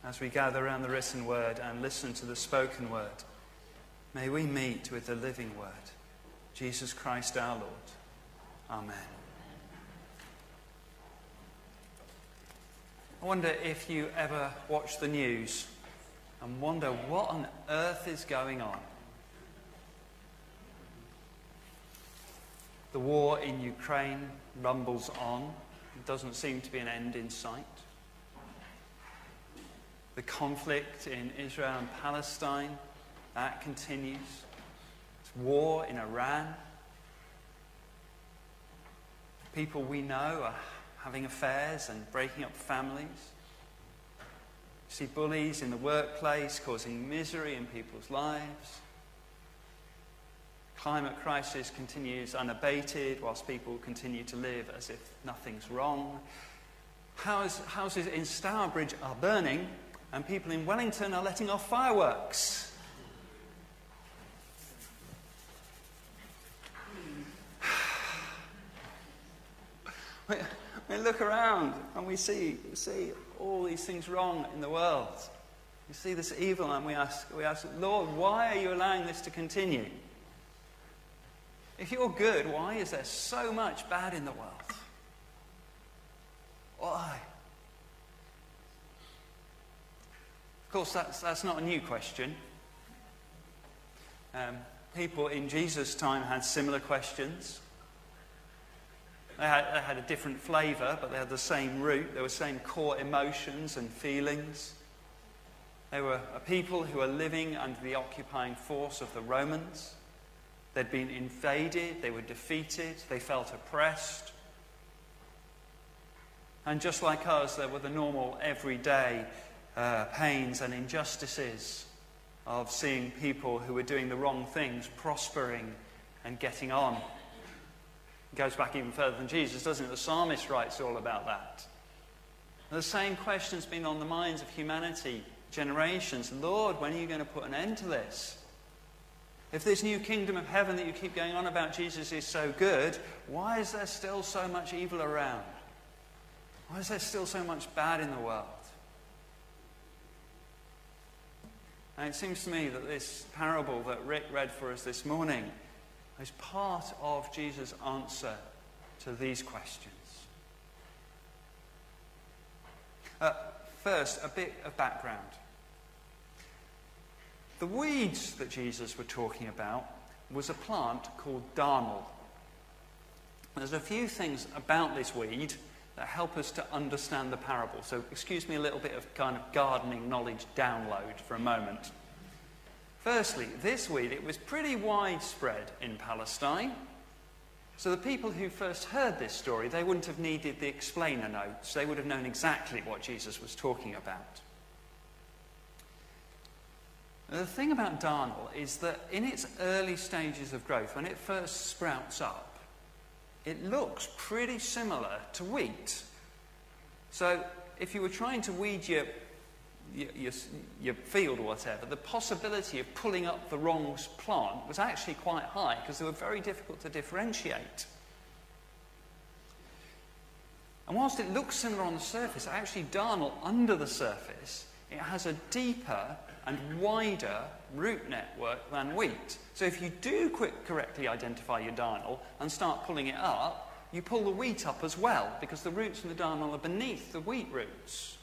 as we gather around the written word and listen to the spoken word, may we meet with the living word, Jesus Christ our Lord. Amen. I wonder if you ever watch the news and wonder what on earth is going on. The war in Ukraine rumbles on. There doesn't seem to be an end in sight. The conflict in Israel and Palestine, that continues. There's war in Iran. People we know are having affairs and breaking up families. You see bullies in the workplace causing misery in people's lives. Climate crisis continues unabated whilst people continue to live as if nothing's wrong. Houses in Stourbridge are burning and people in Wellington are letting off fireworks. We look around and we see all these things wrong in the world. We see this evil and we ask, Lord, why are you allowing this to continue? If you're good, why is there so much bad in the world? Why? Of course, that's not a new question. People in Jesus' time had similar questions. They had a different flavour, but they had the same root. There were the same core emotions and feelings. They were a people who were living under the occupying force of the Romans. They'd been invaded, they were defeated, they felt oppressed. And just like us, there were the normal, everyday pains and injustices of seeing people who were doing the wrong things prospering and getting on. It goes back even further than Jesus, doesn't it? The psalmist writes all about that. The same question's been on the minds of humanity, generations. Lord, when are you going to put an end to this? If this new kingdom of heaven that you keep going on about, Jesus, is so good, why is there still so much evil around? Why is there still so much bad in the world? And it seems to me that this parable that Rick read for us this morning is part of Jesus' answer to these questions. First, a bit of background. The weeds that Jesus was talking about was a plant called darnel. There's a few things about this weed that help us to understand the parable. So excuse me a little bit of kind of gardening knowledge download for a moment. Firstly, this weed, it was pretty widespread in Palestine. So the people who first heard this story, they wouldn't have needed the explainer notes. They would have known exactly what Jesus was talking about. The thing about darnel is that in its early stages of growth, when it first sprouts up, it looks pretty similar to wheat. So if you were trying to weed your field or whatever, the possibility of pulling up the wrong plant was actually quite high because they were very difficult to differentiate. And whilst it looks similar on the surface, actually darnel under the surface, it has a deeper and wider root network than wheat. So if you do correctly identify your darnel and start pulling it up, you pull the wheat up as well, because the roots in the darnel are beneath the wheat roots.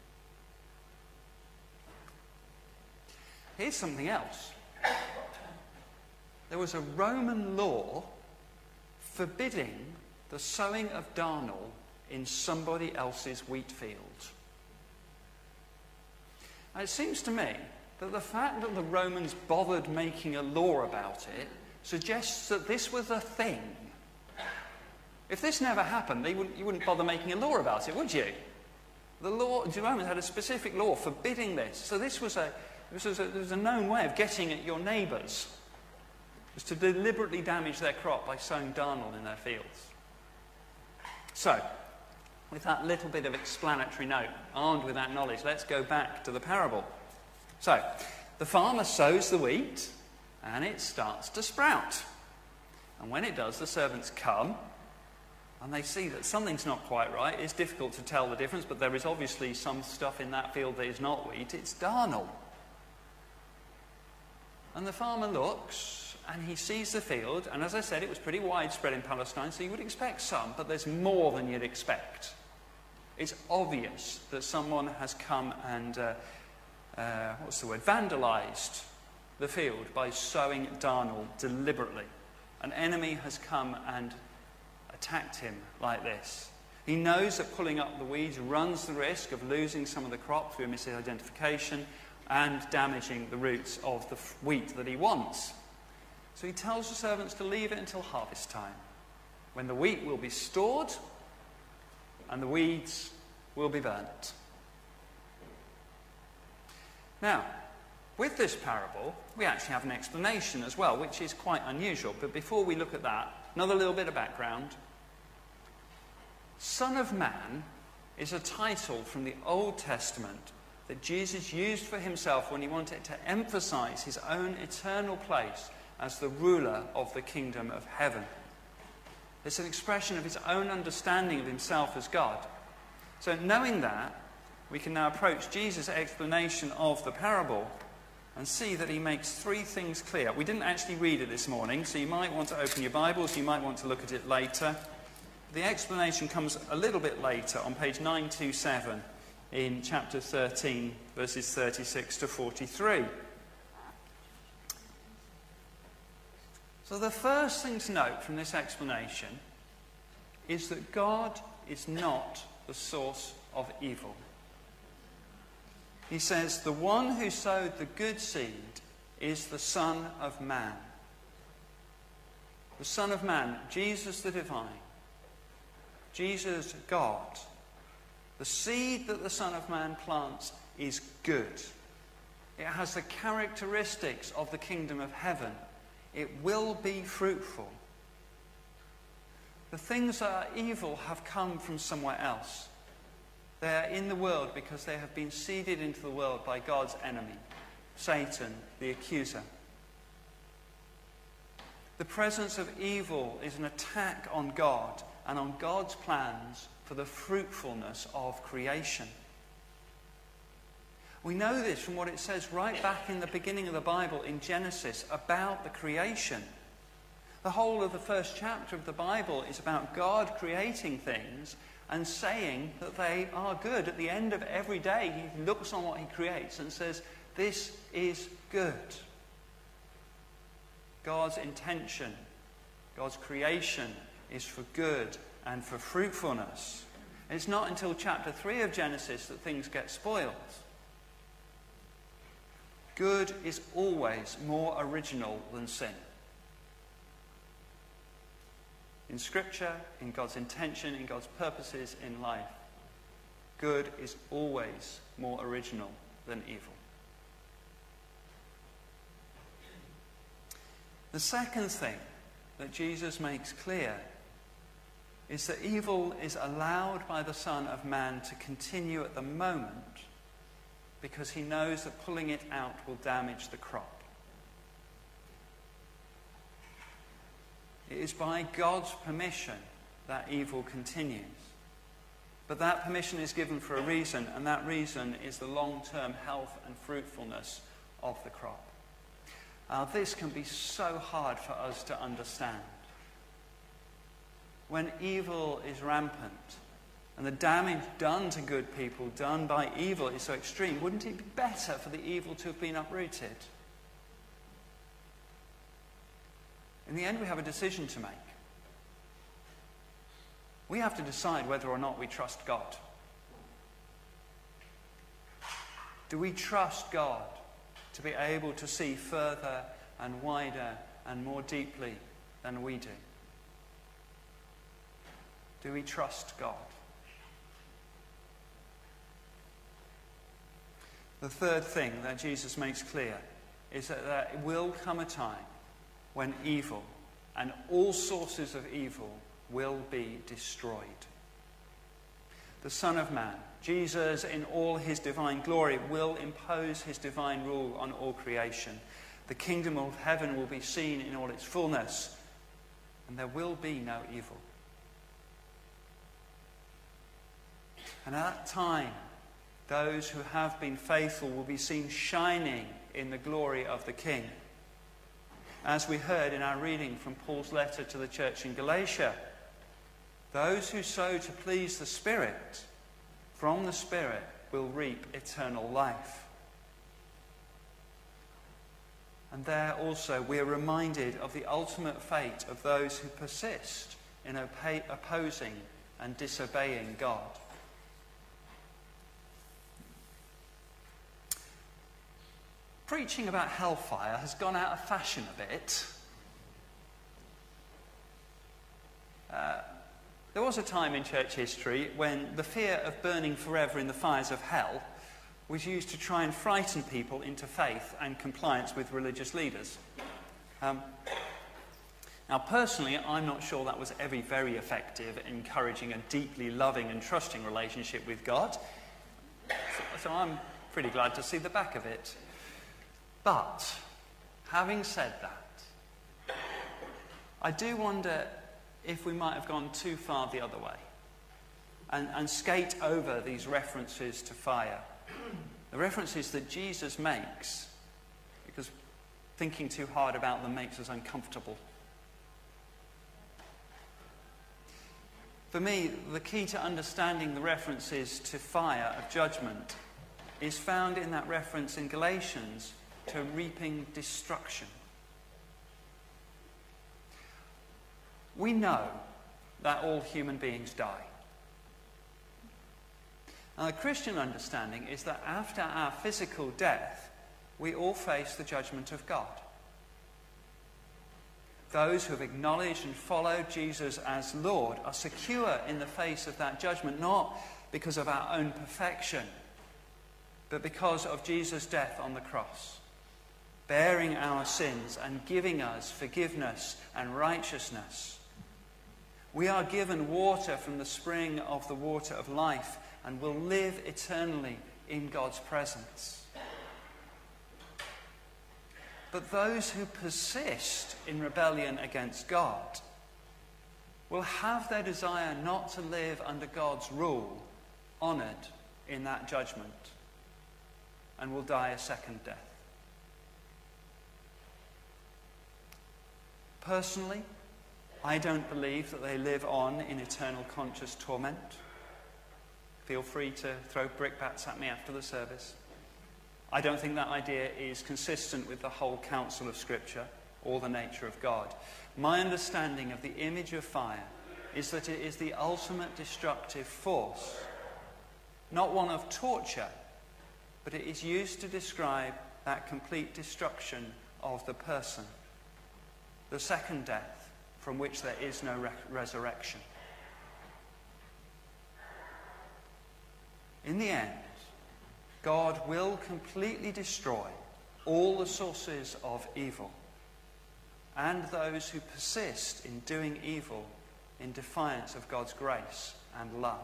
Here's something else. There was a Roman law forbidding the sowing of darnel in somebody else's wheat field. And it seems to me that the fact that the Romans bothered making a law about it suggests that this was a thing. If this never happened, you wouldn't bother making a law about it, would you? The Romans had a specific law forbidding this. So this was a known way of getting at your neighbours, was to deliberately damage their crop by sowing darnel in their fields. So, with that little bit of explanatory note, armed with that knowledge, let's go back to the parable. So, the farmer sows the wheat, and it starts to sprout. And when it does, the servants come, And they see that something's not quite right. It's difficult to tell the difference, but there is obviously some stuff in that field that is not wheat. It's darnel. And the farmer looks, and he sees the field, and as I said, it was pretty widespread in Palestine, so you would expect some, but there's more than you'd expect. It's obvious that someone has come and, vandalised the field by sowing darnel deliberately. An enemy has come and attacked him like this. He knows that pulling up the weeds runs the risk of losing some of the crop through misidentification and damaging the roots of the wheat that he wants. So he tells the servants to leave it until harvest time, when the wheat will be stored and the weeds will be burnt. Now, with this parable, we actually have an explanation as well, which is quite unusual. But before we look at that, another little bit of background. Son of Man is a title from the Old Testament that Jesus used for himself when he wanted to emphasize his own eternal place as the ruler of the kingdom of heaven. It's an expression of his own understanding of himself as God. So knowing that, we can now approach Jesus' explanation of the parable and see that he makes three things clear. We didn't actually read it this morning, so you might want to open your Bibles, you might want to look at it later. The explanation comes a little bit later on page 927 in chapter 13, verses 36 to 43. So the first thing to note from this explanation is that God is not the source of evil. He says, the one who sowed the good seed is the Son of Man. The Son of Man, Jesus the divine, Jesus God. The seed that the Son of Man plants is good. It has the characteristics of the kingdom of heaven. It will be fruitful. The things that are evil have come from somewhere else. They are in the world because they have been seeded into the world by God's enemy, Satan, the accuser. The presence of evil is an attack on God and on God's plans for the fruitfulness of creation. We know this from what it says right back in the beginning of the Bible in Genesis about the creation. The whole of the first chapter of the Bible is about God creating things and saying that they are good. At the end of every day, he looks on what he creates and says, this is good. God's intention, God's creation is for good and for fruitfulness. And it's not until chapter 3 of Genesis that things get spoiled. Good is always more original than sin. In Scripture, in God's intention, in God's purposes in life, good is always more original than evil. The second thing that Jesus makes clear is that evil is allowed by the Son of Man to continue at the moment because he knows that pulling it out will damage the crop. It is by God's permission that evil continues. But that permission is given for a reason, and that reason is the long-term health and fruitfulness of the crop. This can be so hard for us to understand. When evil is rampant and the damage done to good people, done by evil, is so extreme, wouldn't it be better for the evil to have been uprooted? In the end, we have a decision to make. We have to decide whether or not we trust God. Do we trust God to be able to see further and wider and more deeply than we do? Do we trust God? The third thing that Jesus makes clear is that there will come a time when evil and all sources of evil will be destroyed. The Son of Man, Jesus in all his divine glory, will impose his divine rule on all creation. The kingdom of heaven will be seen in all its fullness, and there will be no evil. And at that time, those who have been faithful will be seen shining in the glory of the King. As we heard in our reading from Paul's letter to the church in Galatia, those who sow to please the Spirit, from the Spirit will reap eternal life. And there also we are reminded of the ultimate fate of those who persist in opposing and disobeying God. Preaching about hellfire has gone out of fashion a bit. There was a time in church history when the fear of burning forever in the fires of hell was used to try and frighten people into faith and compliance with religious leaders. Now, personally, I'm not sure that was ever very effective in encouraging a deeply loving and trusting relationship with God. So I'm pretty glad to see the back of it. But, having said that, I do wonder if we might have gone too far the other way and skate over these references to fire. The references that Jesus makes, because thinking too hard about them makes us uncomfortable. For me, the key to understanding the references to fire of judgment is found in that reference in Galatians to reaping destruction. We know that all human beings die. Now, the Christian understanding is that after our physical death, we all face the judgment of God. Those who have acknowledged and followed Jesus as Lord are secure in the face of that judgment, not because of our own perfection, but because of Jesus' death on the cross, bearing our sins and giving us forgiveness and righteousness. We are given water from the spring of the water of life and will live eternally in God's presence. But those who persist in rebellion against God will have their desire not to live under God's rule honoured in that judgment and will die a second death. Personally, I don't believe that they live on in eternal conscious torment. Feel free to throw brickbats at me after the service. I don't think that idea is consistent with the whole counsel of Scripture or the nature of God. My understanding of the image of fire is that it is the ultimate destructive force, not one of torture, but it is used to describe that complete destruction of the person, the second death, from which there is no resurrection. In the end, God will completely destroy all the sources of evil and those who persist in doing evil in defiance of God's grace and love.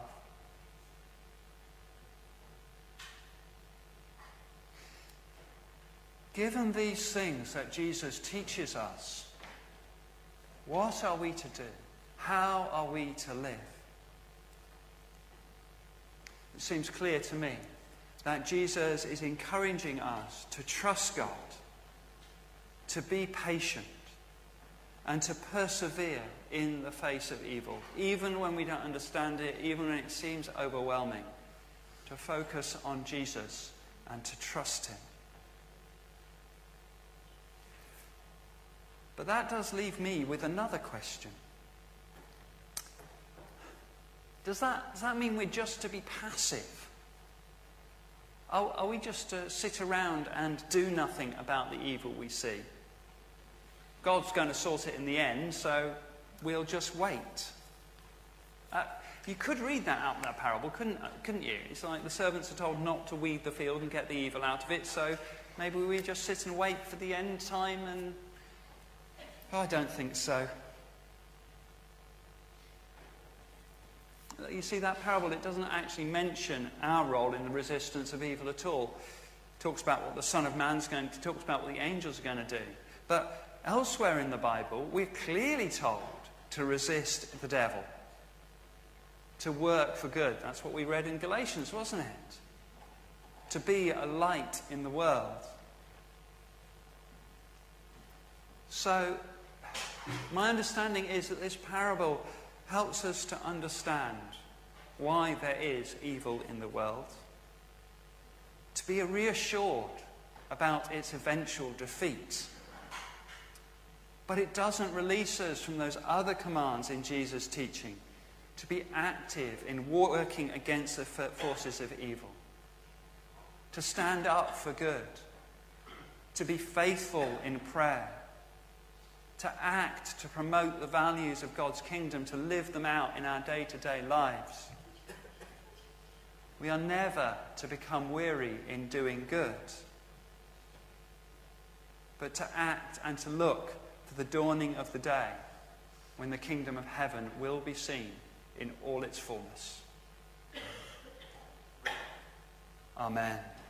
Given these things that Jesus teaches us, what are we to do? How are we to live? It seems clear to me that Jesus is encouraging us to trust God, to be patient, and to persevere in the face of evil, even when we don't understand it, even when it seems overwhelming, to focus on Jesus and to trust him. But that does leave me with another question. Does that mean we're just to be passive? Are we just to sit around and do nothing about the evil we see? God's going to sort it in the end, so we'll just wait. You could read that out in that parable, couldn't you? It's like the servants are told not to weed the field and get the evil out of it, so maybe we just sit and wait for the end time and... I don't think so. You see, that parable, it doesn't actually mention our role in the resistance of evil at all. It talks about what the Son of Man's going to do, talks about what the angels are going to do. But elsewhere in the Bible, we're clearly told to resist the devil. to work for good. That's what we read in Galatians, wasn't it? To be a light in the world. So, my understanding is that this parable helps us to understand why there is evil in the world, to be reassured about its eventual defeat. But it doesn't release us from those other commands in Jesus' teaching to be active in working against the forces of evil, to stand up for good, to be faithful in prayer, to act to promote the values of God's kingdom, to live them out in our day-to-day lives. We are never to become weary in doing good, but to act and to look for the dawning of the day when the kingdom of heaven will be seen in all its fullness. Amen.